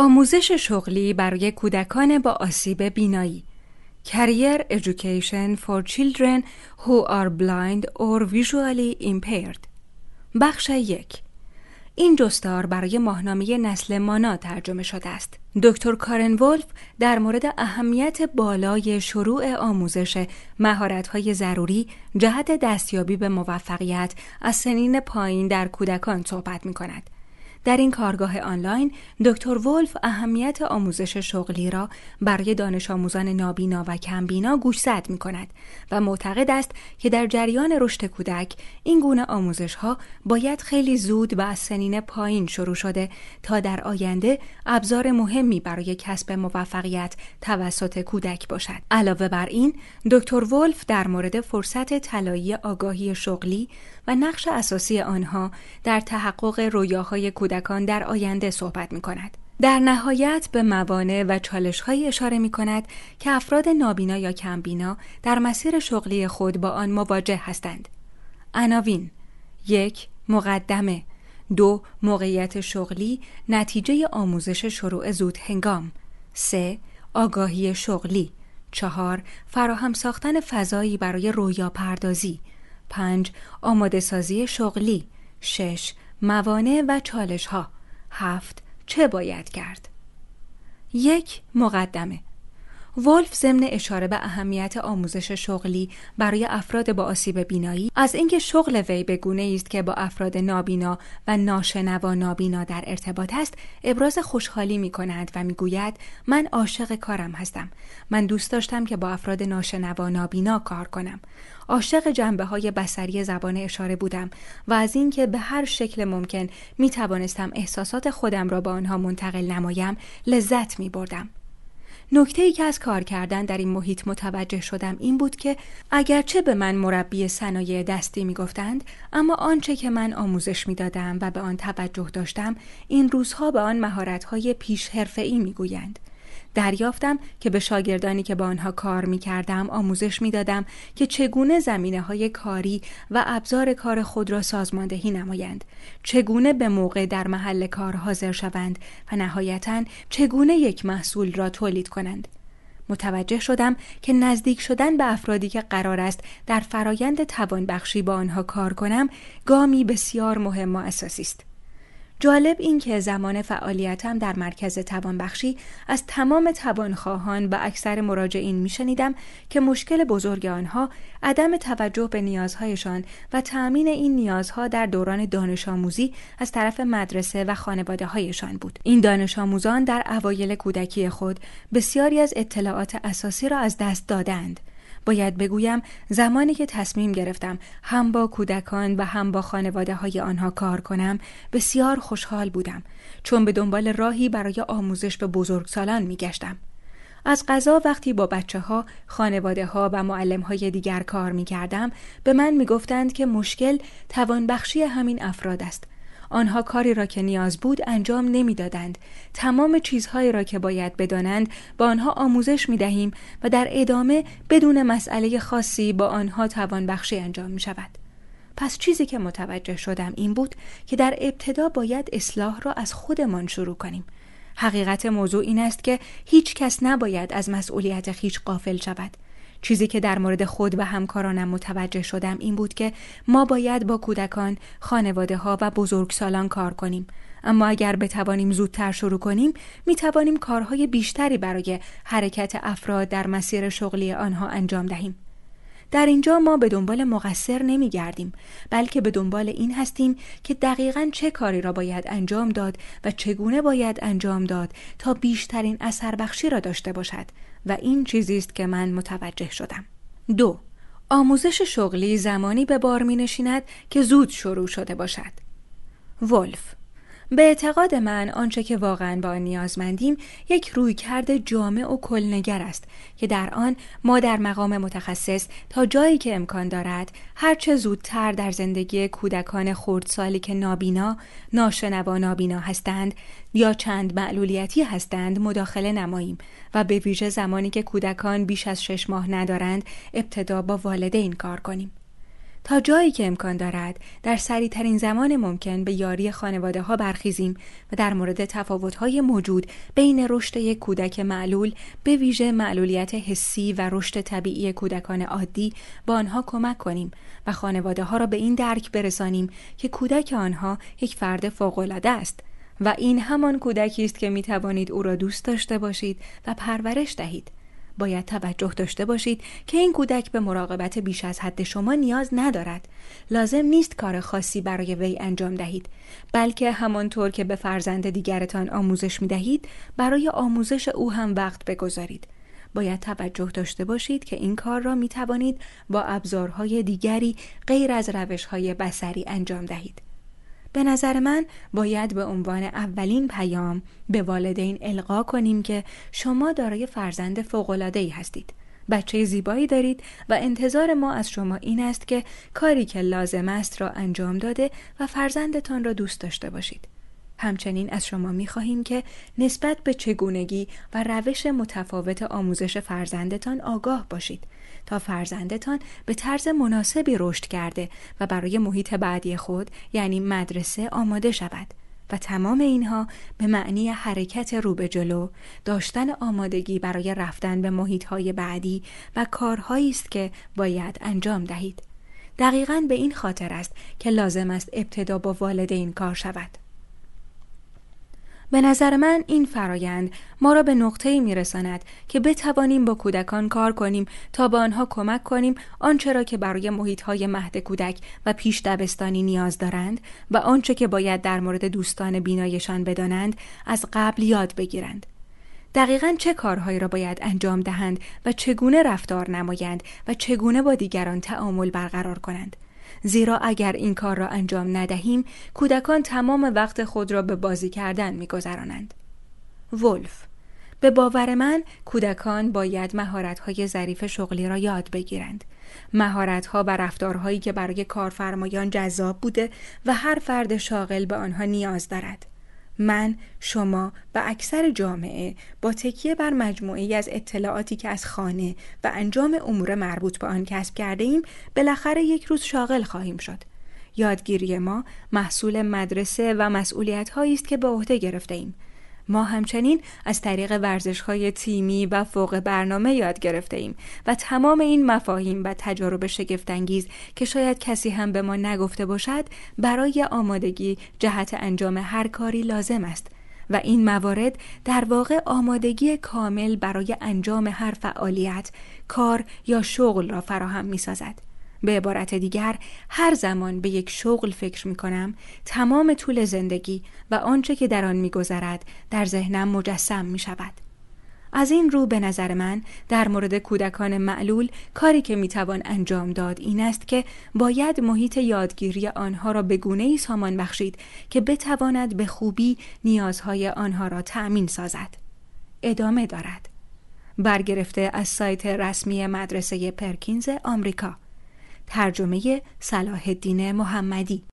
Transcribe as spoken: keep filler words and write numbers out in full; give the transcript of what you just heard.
آموزش شغلی برای کودکان با آسیب بینایی. Career Education for Children who are blind or visually impaired. بخش یک. این جستار برای ماهنامه نسل مانا ترجمه شده است. دکتر کارن ولف در مورد اهمیت بالای شروع آموزش مهارت‌های ضروری جهت دستیابی به موفقیت از سنین پایین در کودکان صحبت می‌کند. در این کارگاه آنلاین دکتر ولف اهمیت آموزش شغلی را برای دانش آموزان نابینا و کمبینا گوشزد می کند و معتقد است که در جریان رشد کودک این گونه آموزش ها باید خیلی زود و از سنین پایین شروع شده تا در آینده ابزار مهمی برای کسب موفقیت توسط کودک باشد. علاوه بر این دکتر ولف در مورد فرصت طلایی آگاهی شغلی و نقش اساسی آنها در تحقق رویاهای کودکان در آینده صحبت می کند. در نهایت به موانع و چالش‌هایی اشاره می کند که افراد نابینا یا کمبینا در مسیر شغلی خود با آن مواجه هستند. عناوین: یک، مقدمه. دو، موقعیت شغلی نتیجه آموزش شروع زود هنگام. سه، آگاهی شغلی. چهار، فراهم ساختن فضایی برای رویا پردازی. پنج، آماده سازی شغلی. شش، موانع و چالش ها. هفت، چه باید کرد؟ یک، مقدمه. ولف ضمن اشاره به اهمیت آموزش شغلی برای افراد با آسیب بینایی از اینکه شغل وی به گونه‌ای است که با افراد نابینا و ناشنوا نابینا در ارتباط است ابراز خوشحالی می‌کند و می‌گوید من عاشق کارم هستم. من دوست داشتم که با افراد ناشنوا نابینا کار کنم. عاشق جنبه‌های بصری زبان اشاره بودم و از اینکه به هر شکل ممکن می‌توانستم احساسات خودم را به آنها منتقل نمایم لذت می‌بردم. نکته‌ای که از کار کردن در این محیط متوجه شدم این بود که اگرچه به من مربی صنایع دستی میگفتند، اما آنچه که من آموزش میدادم و به آن توجه داشتم این روزها به آن مهارت‌های پیش حرفه‌ای میگویند. دریافتم که به شاگردانی که با آنها کار می‌کردم آموزش می‌دادم که چگونه زمینه‌های کاری و ابزار کار خود را سازماندهی نمایند، چگونه به موقع در محل کار حاضر شوند و نهایتاً چگونه یک محصول را تولید کنند. متوجه شدم که نزدیک شدن به افرادی که قرار است در فرایند توانبخشی با آنها کار کنم گامی بسیار مهم و اساسی است. جالب این که زمان فعالیتم در مرکز توانبخشی از تمام توانخواهان و اکثر مراجعین میشنیدم که مشکل بزرگ آنها عدم توجه به نیازهایشان و تأمین این نیازها در دوران دانش آموزی از طرف مدرسه و خانواده هایشان بود. این دانش آموزان در اوایل کودکی خود بسیاری از اطلاعات اساسی را از دست دادند. باید بگویم زمانی که تصمیم گرفتم هم با کودکان و هم با خانواده های آنها کار کنم بسیار خوشحال بودم، چون به دنبال راهی برای آموزش به بزرگسالان می گشتم. از قضا وقتی با بچه ها، خانواده ها و معلم های دیگر کار می کردم به من می گفتند که مشکل توانبخشی همین افراد است. آنها کاری را که نیاز بود انجام نمی دادند. تمام چیزهایی را که باید بدانند با آنها آموزش می دهیم و در ادامه بدون مسئله خاصی با آنها توانبخشی انجام می شود. پس چیزی که متوجه شدم این بود که در ابتدا باید اصلاح را از خودمان شروع کنیم. حقیقت موضوع این است که هیچ کس نباید از مسئولیت خویش غافل شود. چیزی که در مورد خود و همکارانم متوجه شدم این بود که ما باید با کودکان، خانواده ها و بزرگسالان کار کنیم. اما اگر بتوانیم زودتر شروع کنیم، می توانیم کارهای بیشتری برای حرکت افراد در مسیر شغلی آنها انجام دهیم. در اینجا ما به دنبال مقصر نمی گردیم، بلکه به دنبال این هستیم که دقیقاً چه کاری را باید انجام داد و چگونه باید انجام داد تا بیشترین اثر بخشی را داشته باشد و این چیزی است که من متوجه شدم. دو، آموزش شغلی زمانی به بار می نشیند که زود شروع شده باشد. ولف: به اعتقاد من آنچه که واقعاً با آن نیازمندیم یک رویکرد جامع و کلنگر است که در آن ما در مقام متخصص تا جایی که امکان دارد هرچه زودتر در زندگی کودکان خردسالی که نابینا، ناشنوا نابینا هستند یا چند معلولیتی هستند مداخله نماییم و به ویژه زمانی که کودکان بیش از شش ماه ندارند ابتدا با والدین کار کنیم. تا جایی که امکان دارد در سریع‌ترین زمان ممکن به یاری خانواده ها برخیزیم و در مورد تفاوت‌های موجود بین رشد یک کودک معلول، به ویژه معلولیت حسی و رشد طبیعی کودکان عادی، با آنها کمک کنیم و خانواده ها را به این درک برسانیم که کودک آنها یک فرد فوق‌العاده است و این همان کودکی است که می توانید او را دوست داشته باشید و پرورش دهید. باید توجه داشته باشید که این کودک به مراقبت بیش از حد شما نیاز ندارد. لازم نیست کار خاصی برای وی انجام دهید، بلکه همانطور که به فرزند دیگرتان آموزش می دهید، برای آموزش او هم وقت بگذارید. باید توجه داشته باشید که این کار را می توانید با ابزارهای دیگری غیر از روش‌های بصری انجام دهید. به نظر من باید به عنوان اولین پیام به والدین القا کنیم که شما دارای فرزند فوق‌العاده‌ای هستید. بچه زیبایی دارید و انتظار ما از شما این است که کاری که لازم است را انجام داده و فرزندتان را دوست داشته باشید. همچنین از شما می‌خواهیم که نسبت به چگونگی و روش متفاوت آموزش فرزندتان آگاه باشید تا فرزندتان به طرز مناسبی رشد کرده و برای محیط بعدی خود، یعنی مدرسه، آماده شود و تمام اینها به معنی حرکت رو به جلو، داشتن آمادگی برای رفتن به محیط‌های بعدی و کارهایی است که باید انجام دهید. دقیقاً به این خاطر است که لازم است ابتدا با والدین کار شود. به نظر من این فرایند ما را به نقطه‌ای می‌رساند که بتوانیم با کودکان کار کنیم تا به آنها کمک کنیم آنچه را که برای محیط‌های مهد کودک و پیش دبستانی نیاز دارند و آنچه که باید در مورد دوستان بینایشان بدانند از قبل یاد بگیرند. دقیقاً چه کارهایی را باید انجام دهند و چگونه رفتار نمایند و چگونه با دیگران تعامل برقرار کنند. زیرا اگر این کار را انجام ندهیم، کودکان تمام وقت خود را به بازی کردن می‌گذرانند. ولف: به باور من کودکان باید مهارت‌های ظریف شغلی را یاد بگیرند. مهارت‌ها و رفتارهایی که برای کارفرمایان جذاب بوده و هر فرد شاغل به آنها نیاز دارد. من، شما و اکثر جامعه با تکیه بر مجموعه‌ای از اطلاعاتی که از خانه و انجام امور مربوط به آن کسب کرده ایم، بالاخره یک روز شاغل خواهیم شد. یادگیری ما محصول مدرسه و مسئولیت‌هایی است که به عهده گرفته ایم. ما همچنین از طریق ورزش‌های تیمی و فوق برنامه یاد گرفته ایم و تمام این مفاهیم و تجارب شگفت‌انگیز که شاید کسی هم به ما نگفته باشد، برای آمادگی جهت انجام هر کاری لازم است و این موارد در واقع آمادگی کامل برای انجام هر فعالیت، کار یا شغل را فراهم می‌سازد. به عبارت دیگر، هر زمان به یک شغل فکر می کنم، تمام طول زندگی و آنچه که در آن می گذرد در ذهنم مجسم می شود. از این رو به نظر من در مورد کودکان معلول کاری که می توان انجام داد این است که باید محیط یادگیری آنها را به گونه‌ای سامان بخشید که بتواند به خوبی نیازهای آنها را تأمین سازد. ادامه دارد. برگرفته از سایت رسمی مدرسه پرکینز آمریکا. ترجمه صلاح الدین محمدی.